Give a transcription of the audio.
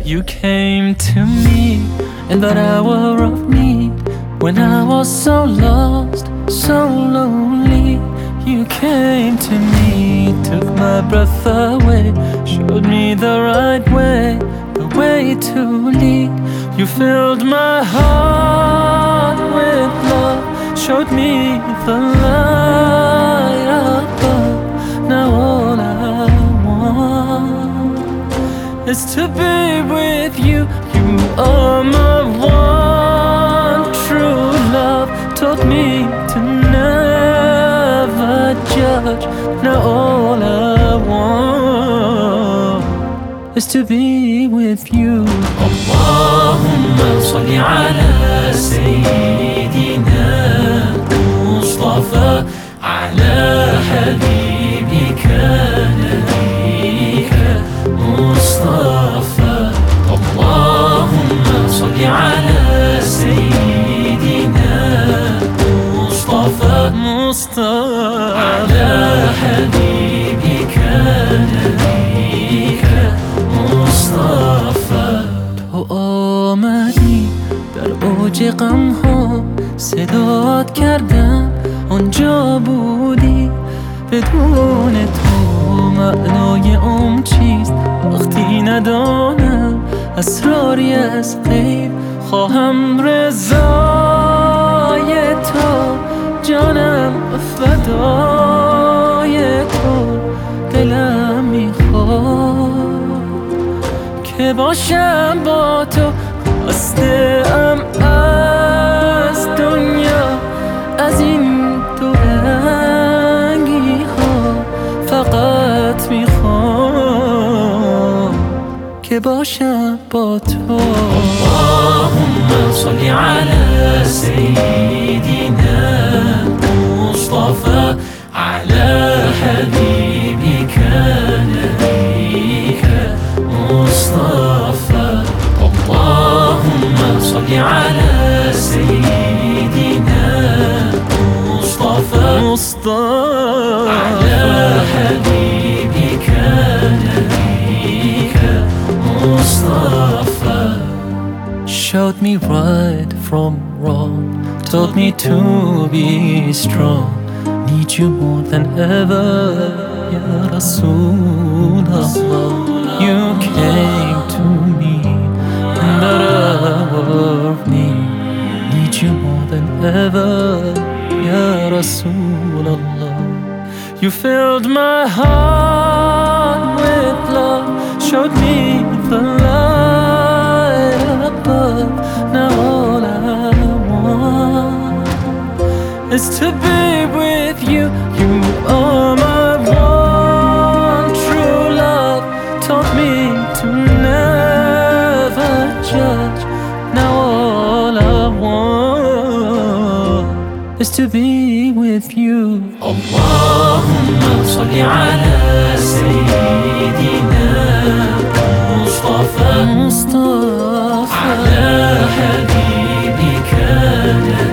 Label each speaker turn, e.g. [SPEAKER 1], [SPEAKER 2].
[SPEAKER 1] You came to me in that hour of need, when I was so lost, so lonely. You came to me, took my breath away, showed me the right way, the way to lead. You filled my heart with love, showed me the light above. Now all I want is to be with you. You are my one true love, taught me to never judge. Now all I want is to be with you.
[SPEAKER 2] Allahumma salli ala Sayyidina Mustafa, ala Habibika Nabika Mustafa. Allahumma salli ala Sayyidina Mustafa, ala Habibika Nabika Mustafa.
[SPEAKER 1] تو آمدی در اوج غم ها، صدات کردم آنجا بودی. بدون تو معنای چیست وقتی ندانم اسراری از غیب. خواهم رضای تو، جانم فدای تو. دلم میخواد که باشم با تو. خواسته‌ام از دنیا، از این دو رنگی ها، فقط میخوام که باشم با تو.
[SPEAKER 2] اللهم صل على سيدنا مصطفى، على حبيبك نبيك مصطفى. اللهم صل على سيدنا مصطفى، على حبيبك نبيك مصطفى.
[SPEAKER 1] Showed me right from wrong, told me to be strong. Need you more than ever, Ya Rasulullah. You came to me in that hour of need. Need you more than ever, Ya Rasulullah. You filled my heart with love, showed me the light above. Now all I want is to be with you. You are my one true love, taught me to never judge. Now all I want is to be with you.
[SPEAKER 2] Allahumma salli ala Sayyidina Mustafa, ala Habibika